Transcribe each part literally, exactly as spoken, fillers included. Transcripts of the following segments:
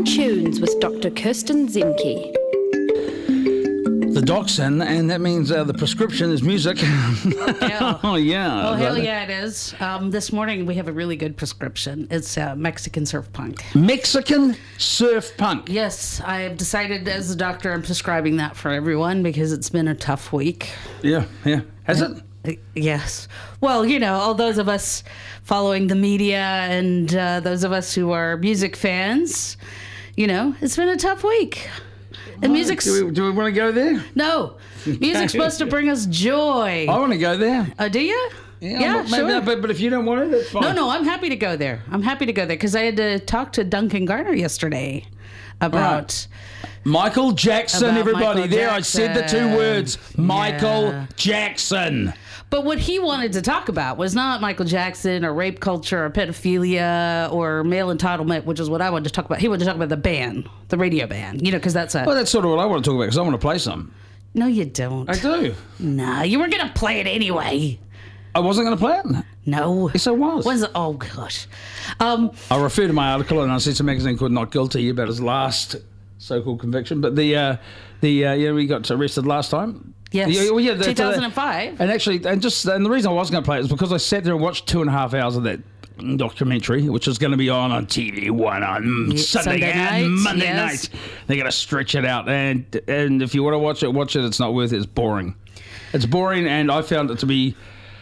Tunes with Doctor Kirsten Zemke. The doc's in, and that means uh, the prescription is music. Yeah. Oh, yeah. Oh, hell yeah, it is. Um, this morning we have a really good prescription. It's uh, Mexican surf punk. Mexican surf punk. Yes, I've decided as a doctor I'm prescribing that for everyone because it's been a tough week. Yeah, yeah. Has it? Uh, Yes. Well, you know, all those of us following the media and uh, those of us who are music fans, you know, it's been a tough week. And music's... Do we, do we want to go there? No. Music's supposed to bring us joy. I want to go there. Oh, do you? Yeah, Yeah, maybe sure. not, but, but if you don't want to, that's fine. No, no, I'm happy to go there. I'm happy to go there because I had to talk to Duncan Garner yesterday about... Michael Jackson, About everybody. Michael there, I said the two Jackson. words. Michael Yeah. Jackson. But what he wanted to talk about was not Michael Jackson or rape culture or pedophilia or male entitlement, which is what I wanted to talk about. He wanted to talk about the ban, the radio ban, you know, because that's a... Well, that's sort of what I want to talk about because I want to play some. No, you don't. I do. Nah, you were going to play it anyway. I wasn't going to play it. No. Yes, I was. When's it? Oh, gosh. Um, I refer to my article in Uncensored Magazine called Not Guilty about his last so-called conviction. But the, uh, the uh, yeah, we got arrested last time. yes. Yeah, well, yeah, the- two thousand five. And actually, and just and the reason I was going to play it is because I sat there and watched two and a half hours of that documentary, which is going to be on on T V One on Yeah, Sunday, Sunday and night, Monday yes. night. They're going to stretch it out, and and if you want to watch it, watch it. It's not worth it. It's boring. It's boring, and I found it to be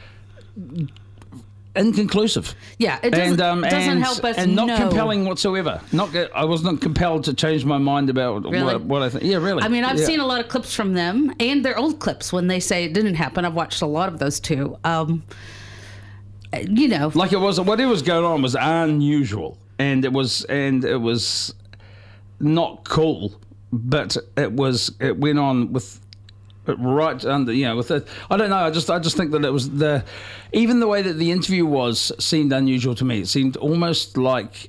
inconclusive. Yeah, it doesn't, and, um, doesn't and, help us and not know. compelling whatsoever. Not get- I wasn't compelled to change my mind about Really? what, what I think. Yeah, really. I mean, I've Yeah. seen a lot of clips from them and their old clips when they say it didn't happen. I've watched a lot of those too. Um, you know, Like it was, whatever was going on was unusual, and it was, and it was not cool, but it was, it went on with right under, you know, with it. I don't know. I just, I just think that it was the, even the way that the interview was seemed unusual to me. It seemed almost like,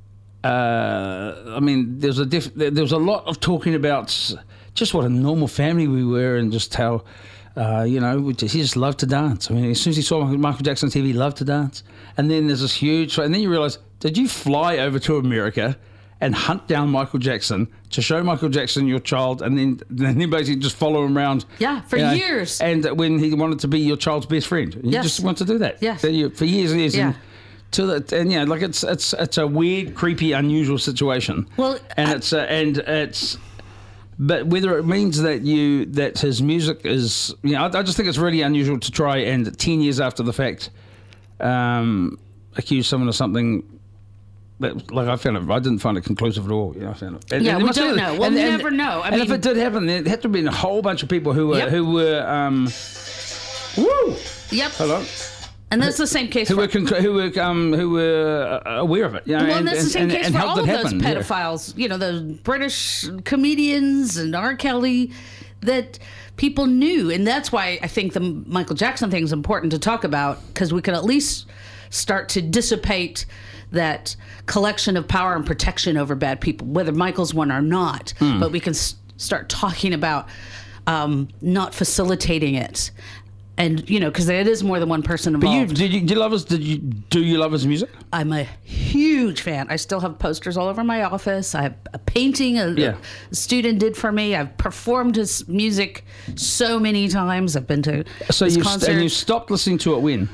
uh, I mean, there's a diff, there was a lot of talking about just what a normal family we were, and just how. Uh, you know, we just, he just loved to dance. I mean, as soon as he saw Michael Jackson on T V, he loved to dance. And then there's this huge, and then you realise, did you fly over to America and hunt down Michael Jackson to show Michael Jackson your child, and then then you basically just follow him around? Yeah, for you know, years. And when he wanted to be your child's best friend, you Yes. just want to do that. Yes. So you, for years and years. Yeah. And, to the, and yeah, like it's it's it's a weird, creepy, unusual situation. Well, and I- it's uh, and it's. But whether it means that you that his music is, you know, I, I just think it's really unusual to try and ten years after the fact, um, accuse someone of something that, like I found it, I didn't find it conclusive at all. You know, I found it. And- Yeah, and it we must don't be- know. We'll never know. I and if mean- it did happen, there had to have been a whole bunch of people who were Yep. who were, um, woo, yep. hold on, And that's the same case who for... were con- who were um, who were uh, aware of it. You know, Well, and, that's the and, same and, case and for helped all it of those happen. Yeah. pedophiles, you know, the British comedians and R. Kelly, that people knew. And that's why I think the Michael Jackson thing is important to talk about, because we can at least start to dissipate that collection of power and protection over bad people, whether Michael's one or not. Hmm. But we can s- start talking about um, not facilitating it. And, you know, because it is more than one person But you, involved. did you, do you love his? Did you do you love his music? I'm a huge fan. I still have posters all over my office. I have a painting a, Yeah. a student did for me. I've performed his music so many times. I've been to So his you concerts. and you stopped listening to it when?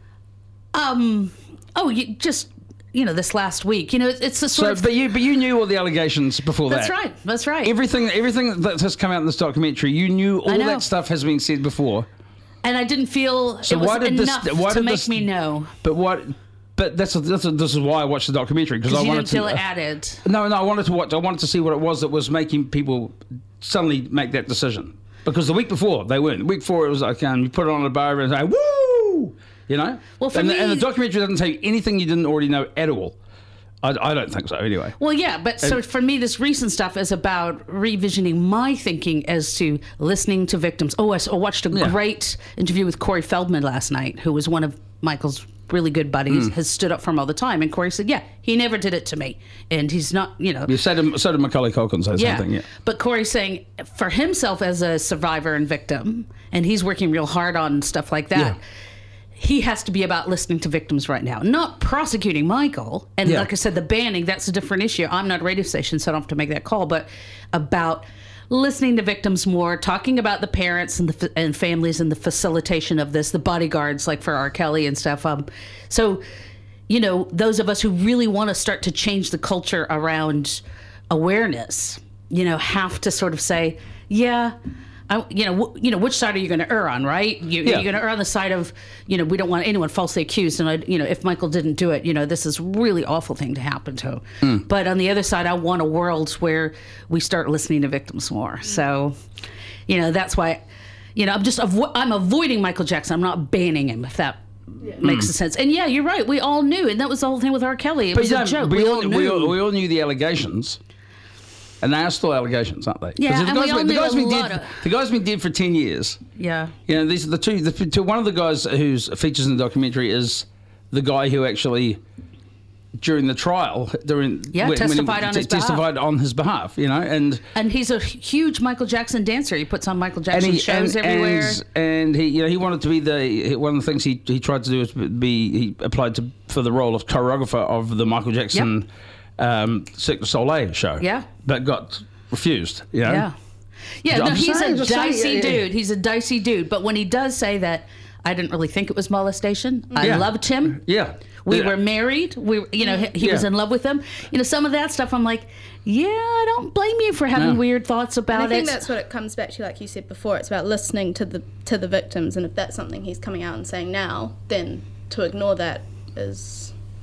um, oh, you just you know this last week. You know, it's the sort So, of but you but you knew all the allegations before that's that. right. That's right. Everything everything that has come out in this documentary, you knew all know. that stuff has been said before. and I didn't feel So it was why did this- enough why to did make this- me know. But what? But that's, a, that's a, this is why I watched the documentary, because I Because you wanted didn't to. feel it uh, added. No, no, I wanted to watch. I wanted to see what it was that was making people suddenly make that decision. Because the week before they weren't. The week before it was like, um, you put it on a bar and say, "Woo!" You know. Well, for and, the, me- and the documentary doesn't tell you anything you didn't already know at all. I, I don't think so. Anyway. Well, yeah, but so And- for me, this recent stuff is about revisioning my thinking as to listening to victims. Oh, I, s- I watched a Yeah. great interview with Corey Feldman last night, who was one of Michael's really good buddies, Mm. has stood up for him all the time. And Corey said, yeah, he never did it to me. And he's not, you know. Yeah, so did, so did Macaulay Culkin say Yeah. something. Yeah. But Corey's saying for himself as a survivor and victim, and he's working real hard on stuff like that. Yeah. he has to be about listening to victims right now, not prosecuting Michael. And Yeah. like I said, the banning, that's a different issue. I'm not a radio station, so I don't have to make that call, but about listening to victims more, talking about the parents and the and families and the facilitation of this, the bodyguards, like for R. Kelly and stuff. Um, so, you know, those of us who really want to start to change the culture around awareness, you know, have to sort of say, yeah, I, you know, w- you know, which side are you going to err on, right? You, Yeah. You're going to err on the side of, you know, we don't want anyone falsely accused. And, I, you know, if Michael didn't do it, you know, this is a really awful thing to happen to him. Mm. But on the other side, I want a world where we start listening to victims more. So, you know, that's why, you know, I'm just, avo- I'm avoiding Michael Jackson. I'm not banning him, if that yeah. makes mm. sense. And yeah, you're right. We all knew. And that was the whole thing with R. Kelly. It but was a joke. We, we all, all knew. We all, we all knew the allegations. And they are still allegations, aren't they? Yeah, the and guy's we all been, the knew guy's a been lot dead. of- The guy's been dead for ten years. Yeah. You know, these are the two. The two, one of the guys who's features in the documentary is the guy who actually, during the trial, during Yeah, when, testified when he on t- his behalf. testified on his behalf. You know, and And he's a huge Michael Jackson dancer. He puts on Michael and Jackson he shows and, everywhere. and, and he, you know, he wanted to be the one of the things he he tried to do was be he applied to for the role of choreographer of the Michael Jackson um, Cirque du Soleil show. Yeah. but got refused. You know? Yeah. Yeah, I'm no, he's saying, a just saying, dicey yeah, yeah. dude. He's a dicey dude. But when he does say that, I didn't really think it was molestation. I Yeah. loved him. Yeah. We Yeah. were married. We, you know, he, he was Yeah. in love with him. You know, some of that stuff, I'm like, yeah, I don't blame you for having No. weird thoughts And about I think it. that's what it comes back to, like you said before. It's about listening to the to the victims, and if that's something he's coming out and saying now, then to ignore that is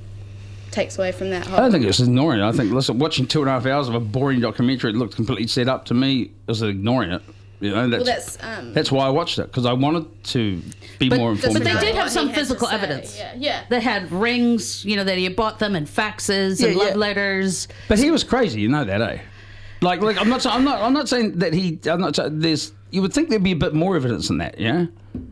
takes away from that whole. I don't think it's ignoring it. I think, listen, watching two and a half hours of a boring documentary that looked completely set up to me is ignoring it. You know, that's well, that's um, that's why I watched it, because I wanted to be But- more but informed. they about did have what some he had to physical say. evidence. Yeah, yeah. They had rings, you know, that he had bought them and faxes and Yeah, love yeah. letters. But he was crazy, you know that, eh? Like, like I'm not, I'm not, I'm not saying that he. I'm not. saying- There's. You would think there'd be a bit more evidence than that, yeah.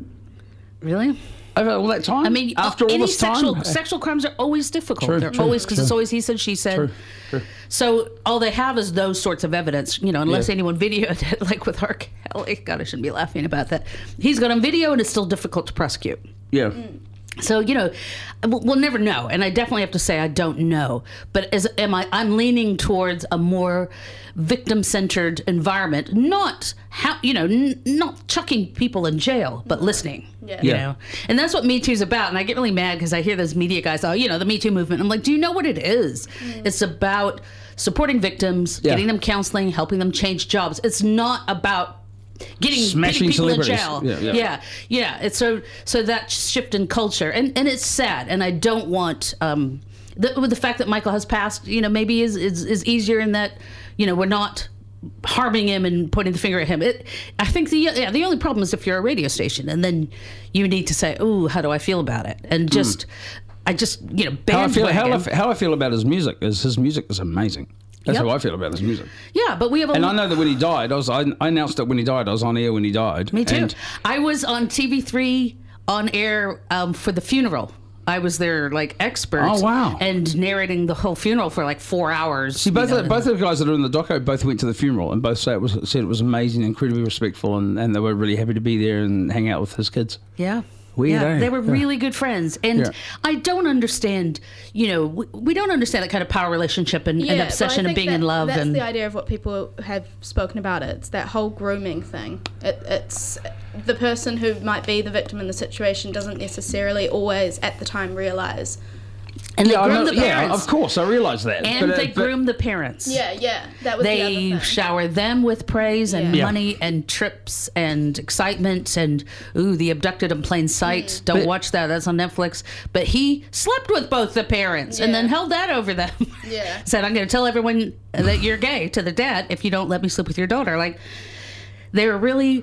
Really? Over all that time. I mean, after all any this sexual time, sexual crimes are always difficult. True, They're true, always because it's true. always he said, she said. True, true. So all they have is those sorts of evidence, you know, unless Yeah. anyone videoed it, like with R. Kelly. God, I shouldn't be laughing about that. He's got on video, and it's still difficult to prosecute. yeah. So, you know, we'll we'll never know. And I definitely have to say I don't know. But as am I, I'm leaning towards a more victim-centered environment, not how, you know, n- not chucking people in jail, but listening. Yeah. You Yeah. know, and that's what Me Too's about. And I get really mad because I hear those media guys, oh, you know, the Me Too movement. I'm like, do you know what it is? It's about supporting victims, Yeah. getting them counseling, helping them change jobs. It's not about getting, Smashing getting people in celebrities. jail. Yeah, yeah. yeah, yeah. It's so so that shift in culture, and and it's sad. And I don't want um, the, with the fact that Michael has passed. You know, maybe is is is easier in that, you know, we're not harming him and pointing the finger at him. It, I think the yeah the only problem is if you're a radio station, and then you need to say, "Ooh, how do I feel about it?" And just, I just you know, How I feel, how, bandwagon. I, how I feel about his music is his music is amazing. That's Yep. how I feel about his music. Yeah, but we have a And I know that when he died, I was I, I announced it when he died. I was on air when he died. Me too. And I was on T V three on air um, for the funeral. I was their like expert. Oh, wow. And narrating the whole funeral for like four hours. See, both you of, know. both of the guys that are in the doco both went to the funeral and both say it was said it was amazing, incredibly respectful, and, and they were really happy to be there and hang out with his kids. Yeah. Weird, yeah, eh? they were Yeah. really good friends, and Yeah. I don't understand. You know, we, we don't understand that kind of power relationship and, and but I obsession and think being that- in love. That's and the idea of what people have spoken about. It. It's that whole grooming thing. It, it's the person who might be the victim in the situation doesn't necessarily always at the time realize. and they Yeah, I groom know- the yeah, parents, of course, I realise that. and But, uh, they but- groom the parents. Yeah, yeah, that was the other They thing. shower them with praise and Yeah. Yeah. money and trips and excitement and ooh, the abducted in plain sight. Don't But- watch that. That's on Netflix. But he slept with both the parents and Yeah. then held that over them. Yeah. Said, "I'm going to tell everyone that you're gay to the dad if you don't let me sleep with your daughter." Like they were really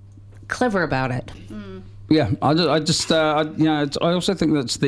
clever about it. Yeah, I just, I just uh, I, you know, it's, I also think that's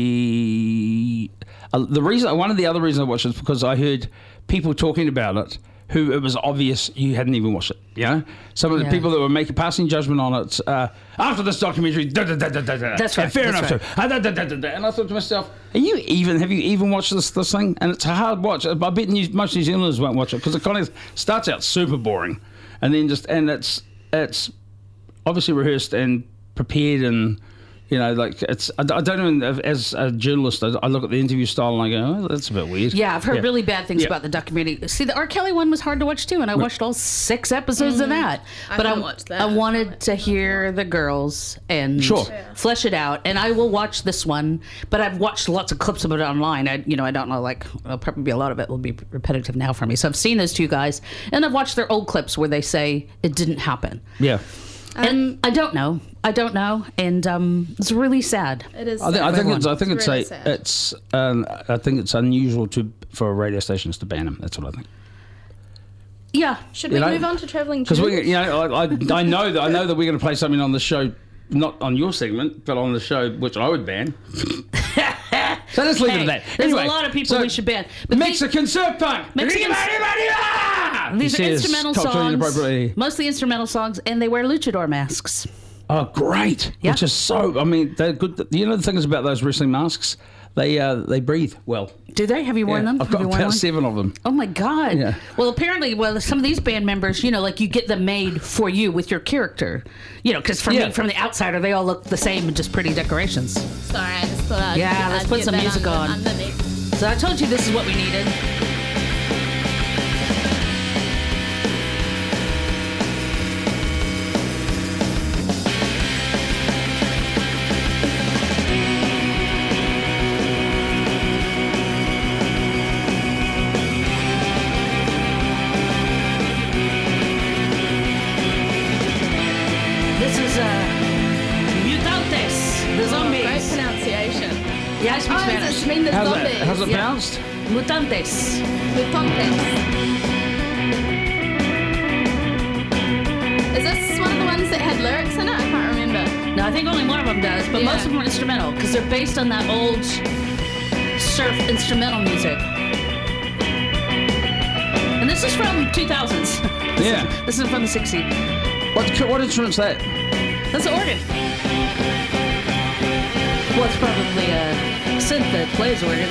the uh, the reason. One of the other reasons I watched it is because I heard people talking about it who it was obvious you hadn't even watched it. You know, some of the Yeah. people that were making passing judgment on it uh, after this documentary. Da, da, da, da, da, da. That's right, Yeah, fair that's enough. right. So, ah, da, da, da, da, da. And I thought to myself, are you even? Have you even watched this this thing? And it's a hard watch. I bet New, most New Zealanders won't watch it because it kind of starts out super boring, and then just and it's it's obviously rehearsed and prepared and You know, like it's. I, I don't know. As a journalist, I, I look at the interview style and I go, "Oh, that's a bit weird." Yeah, I've heard Yeah. really bad things Yeah. about the documentary. See, the R. Kelly one was hard to watch too, and I watched all six episodes of that. I But I, haven't watched that. I wanted to hear the girls and Sure. flesh it out, and I will watch this one. But I've watched lots of clips of it online. I, you know, I don't know. Like, it'll probably be a lot of it will be repetitive now for me. So I've seen those two guys, and I've watched their old clips where they say it didn't happen. Yeah. And I don't know. I don't know, and um, it's really sad. It is. I think, I think it's. I think It's it's, really a. sad. It's. Um, I think it's unusual to for radio stations to ban them. That's what I think. Yeah. Should you we know, move on to traveling? Because we, Jews? you know, I, I, I know that I know that we're going to play something on the show, not on your segment, but on the show, which I would ban. So let's leave Hey, it at that. there's Anyway, a lot of people so we should ban. But the- Mexican surf punk. Mexican- These He are says, instrumental talk to you songs, inappropriately. mostly instrumental songs, and they wear luchador masks. Oh, great! Yeah. Which is so. I mean, they're good. You know the thing is about those wrestling masks, they uh, they breathe well. Do they? Have you worn Yeah, them? I've Have got you worn about one? seven of them. Oh my God! Yeah. Well, apparently, well, some of these band members, you know, like you get them made for you with your character, you know, because from Yeah. the, from the outsider, they all look the same and just pretty decorations. Sorry, I just thought I'd Yeah, let's I'd put get some that music under- on. Underneath. So I told you this is what we needed. This is uh, Mutantes, the Great zombies. pronunciation. Yeah, I speak Oh, Spanish. does it mean the How's zombies? that? How's it Yeah. pronounced? Mutantes. Mutantes. Is this one of the ones that had lyrics in it? I can't remember. No, I think only one of them does, but Yeah. most of them are instrumental because they're based on that old surf instrumental music. And this is from two thousands. This Yeah. Is, this is from the sixties. What what instrument's that? That's the organ. Well, it's probably a synth that plays organ.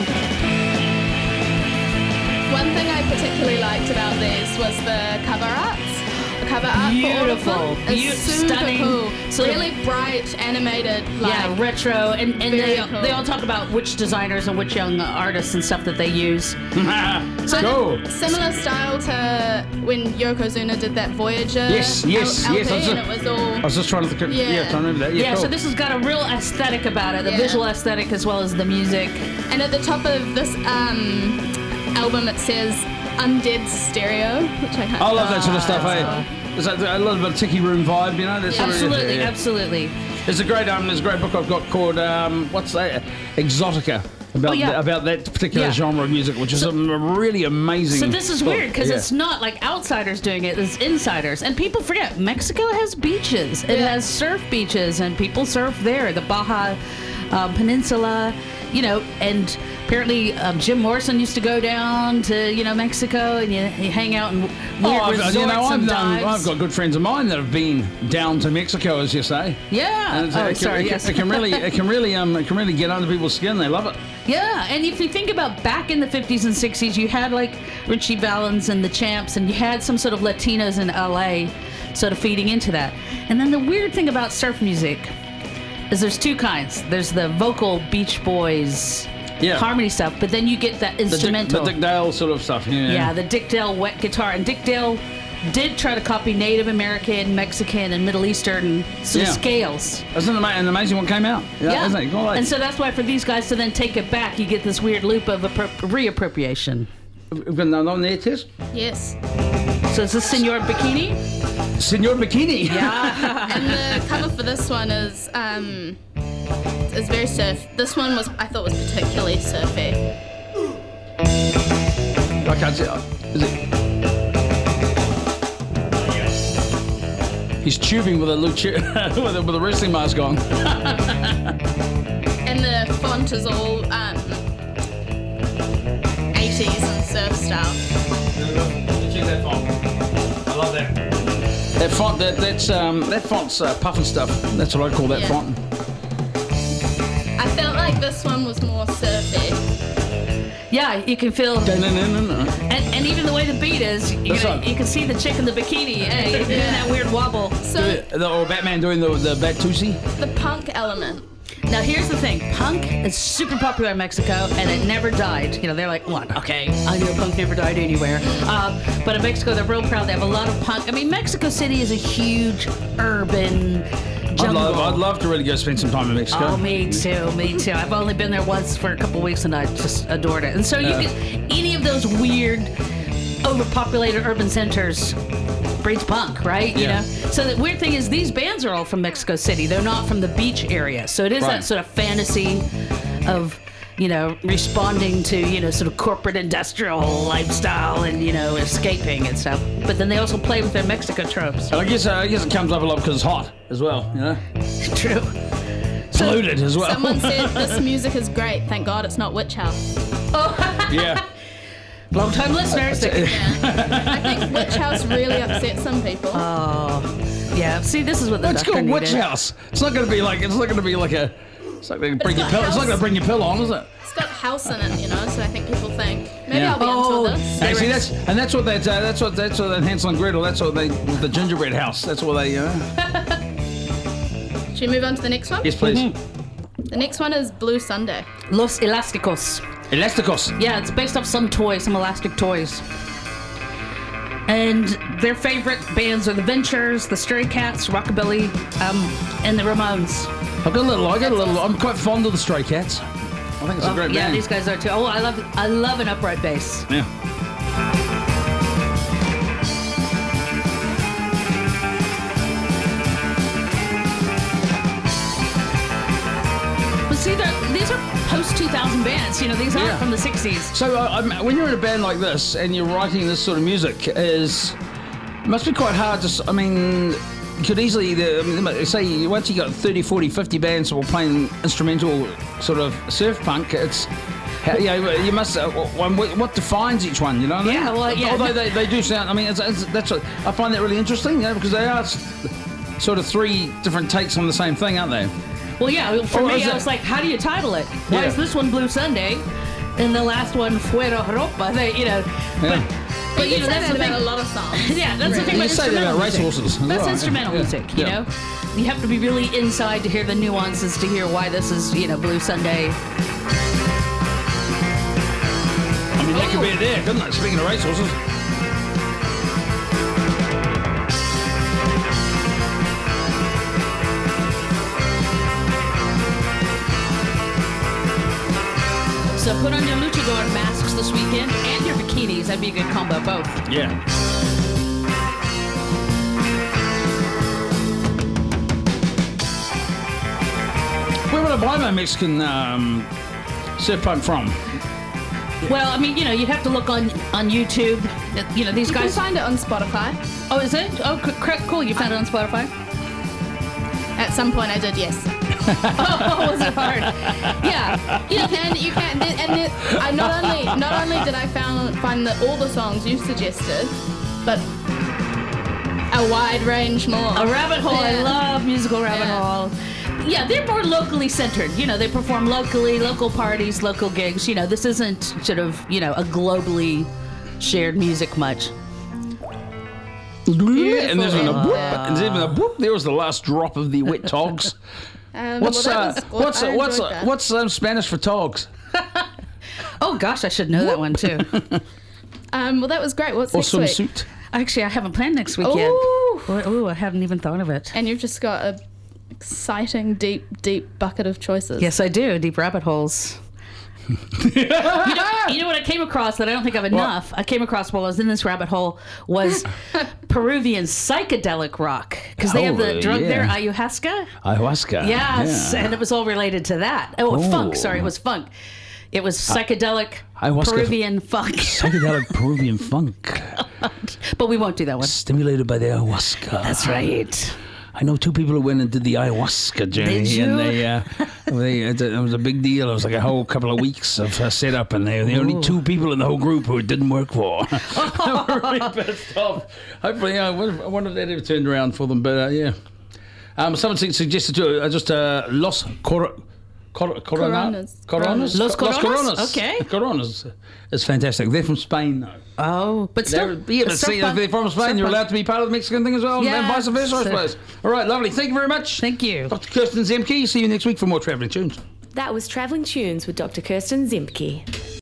One thing I particularly liked about these was the cover arts. The cover art Beautiful. for all of them is Beau- super stunning. cool. Sort of- really bright, animated. Like, Yeah, retro, and, and they, Very cool. they all talk about which designers and which young artists and stuff that they use. So Cool. similar style to when Yokozuna did that Voyager Yes, yes, L- yes, LP, I was- and it was all I was just trying to think. Of, yeah. Yeah. trying to remember that. Yeah, Yeah, cool. so this has got a real aesthetic about it, the Yeah. visual aesthetic as well as the music. And at the top of this um, album, it says "Undead Stereo," which I can't. I love that sort of stuff. Ah, Hey, it's like a little bit of Tiki Room vibe, you know. That's sort of- Absolutely, yeah. absolutely. There's a great um, there's a great book I've got called um, what's that? Exotica. About Oh, yeah. the- about that particular Yeah. genre of music, which is a really amazing. So this is book. weird because Yeah. it's not like outsiders doing it; it's insiders. And people forget Mexico has beaches. It Yeah. has surf beaches, and people surf there. The Baja uh, Peninsula, you know. And apparently, um, Jim Morrison used to go down to you know Mexico, and you, you hang out in weird Oh, I've, resorts you know, I've, and done, dives. I've got good friends of mine that have been down to Mexico, as you say. Yeah. And it's- Oh, it, can, sorry. it, can, Yes. it can really, it can really, um, it can really get under people's skin. They love it. Yeah, and if you think about back in the fifties and sixties, you had like Richie Valens and the Champs, and you had some sort of Latinos in L A sort of feeding into that. And then the weird thing about surf music is there's two kinds. There's the vocal Beach Boys Yeah. harmony stuff, but then you get that The Dick, instrumental. the Dick Dale sort of stuff. Yeah. yeah, the Dick Dale wet guitar. And Dick Dale did try to copy Native American, Mexican, and Middle Eastern sort Yeah. of scales. Isn't it ama- an amazing one came out? Yeah. Isn't it? Go like, And so that's why for these guys to then take it back, you get this weird loop of appro- reappropriation. we've got another one there, Tess. yes. So is this Senor Bikini? Senor Bikini. Yeah. And the cover for this one is um, is very surf. This one was I thought was particularly surfy. I can't see. Is it? He's tubing with a lucha, with a, with a wrestling mask on. And the font is all um, eighties and surf style. Check that font. I love that. That font, that that's um, that font's uh, puffin stuff. That's what I call that Yeah. font. I felt like this one was more surfy. Yeah, you can feel, No, no, no, no, no. and, and even the way the beat is, you, That's know, right. you can see the chick in the bikini, hey, doing that weird wobble. So The, or Batman doing the the Batusi. the punk element. Now, here's the thing. Punk is super popular in Mexico, and it never died. You know, they're like, what? Okay, I know punk never died anywhere. Uh, but in Mexico, they're real proud. They have a lot of punk. I mean, Mexico City is a huge urban jungle. I'd love, I'd love to really go spend some time in Mexico. Oh, me too, me too. I've only been there once for a couple of weeks, and I just adored it. And so you Yeah. can, any of those weird, overpopulated urban centers breeds punk, right? You Yeah. know. So the weird thing is, these bands are all from Mexico City. They're not from the beach area. So it is Right. that sort of fantasy of, you know, responding to, you know, sort of corporate industrial lifestyle and, you know, escaping and stuff. But then they also play with their Mexico tropes. And I guess uh, I guess it comes up a lot because it's hot as well. You know, True. polluted as well. Someone said this music is great. Thank God it's not Witch House. yeah. Long time listeners. I think Witch House really upset some people. Yeah. See, this is what the It's doctor called needed. Witch House. It's not going to be like. It's not going to be like a. It's not going to bring it's your got pill. It's not house. going to bring your pill on, is it? It's got house in it, you know, so I think people think maybe Yeah. I'll be Oh. into this. Hey, see, that's and that's what that uh, that's what that's what that Hansel and Gretel. That's what they with the gingerbread house. That's what they. Uh, Should we move on to the next one? yes, please. Mm-hmm. The next one is Blue Sunday. Los Elásticos. Elasticos. Yeah, it's based off some toys, some elastic toys. And their favorite bands are the Ventures, the Stray Cats, Rockabilly, um, and the Ramones. I've got a little. I got a little. I'm quite fond of the Stray Cats. I think it's a great yeah, band. these guys are too. Oh, I love, I love an upright bass. Yeah. But see, they're- these are post two thousand bands. You know, these aren't Yeah. from the sixties. So uh, I'm, when you're in a band like this and you're writing this sort of music, is it must be quite hard to. s- I mean, you could easily the, I mean, say once you got thirty, forty, fifty bands all playing instrumental sort of surf punk. It's how, you know, you must. Uh, what, what defines each one? You know what I mean? Yeah, well, yeah. Although they, they do sound. I mean, it's, it's, that's what, I find that really interesting. You know, because they are s- sort of three different takes on the same thing, aren't they? Well, yeah, for Or me, is I it- was like, how do you title it? Why Yeah. is this one Blue Sunday? And the last one, Fuera Ropa? They, you know, Yeah. but, but You you know, can that's say the that thing. about a lot of songs. Yeah, that's the thing You about say that instrumental about music. racehorses as That's well. instrumental Yeah. music, you Yeah. know? You have to be really inside to hear the nuances, to hear why this is, you know, Blue Sunday. I mean, that could be it there, couldn't it? Speaking of racehorses. So put on your luchador masks this weekend and your bikinis. That'd be a good combo, both. Yeah. Where would I buy my Mexican um, surf punk from? Well, I mean, you know, you'd have to look on, on YouTube. You know, these You can guys. find it on Spotify. Oh, is it? Oh, c- cr- cool. You found it on Spotify? At some point I did, yes. Oh, was it hard? Yeah. You can, you can, and then I not only not only did I found, find the, all the songs you suggested, but a wide range more. A rabbit hole. I Yeah. love musical rabbit Yeah. hole. Yeah, they're more locally centered. You know, they perform locally, local parties, local gigs. You know, this isn't sort of, you know, a globally shared music much. And there's even a Beautiful. whoop. And there's even a whoop. There was the last drop of the wet togs. Um, What's well, that uh, was good. what's I uh, what's enjoyed uh, that. what's um, Spanish for togs? Oh, gosh, I should know that one, too. Um, well, that was great. What's Or next week? swimsuit? Actually, I haven't planned next week yet. Ooh. Ooh, I hadn't even thought of it. And you've just got a exciting, deep, deep bucket of choices. Yes, I do. Deep rabbit holes. you, know, you know what I came across that I don't think of enough? I came across while I was in this rabbit hole was Peruvian psychedelic rock. Because they have the Oh, drug yeah. there, ayahuasca. Ayahuasca. Yes, Yeah. and it was all related to that. Oh, Oh. funk. Sorry, it was funk. It was psychedelic ayahuasca- Peruvian funk. Psychedelic Peruvian funk, But we won't do that one. stimulated by the ayahuasca. That's right. I know two people who went and did the ayahuasca journey, Did you? and they, uh, they it, it was a big deal. It was like a whole couple of weeks of uh, setup, and they were the only two people in the whole group who it didn't work for. They were really pissed off. Hopefully, uh, I wonder I wonder if that ever turned around for them. But uh, yeah, um, someone su- suggested to uh, just uh, Los Cor- Cor- Corona- Coronas. Coronas. Los Co- Coronas? Okay. Coronas is fantastic. They're from Spain, though. Oh, but still, They're, yeah, but still see, fun. if they're from Spain, Still you're fun. allowed to be part of the Mexican thing as well, Yeah, and vice versa, I so- suppose. All right, lovely. Thank you very much. Thank you. Doctor Kirsten Zemke. See you next week for more Travelling Tunes. That was Travelling Tunes with Doctor Kirsten Zemke.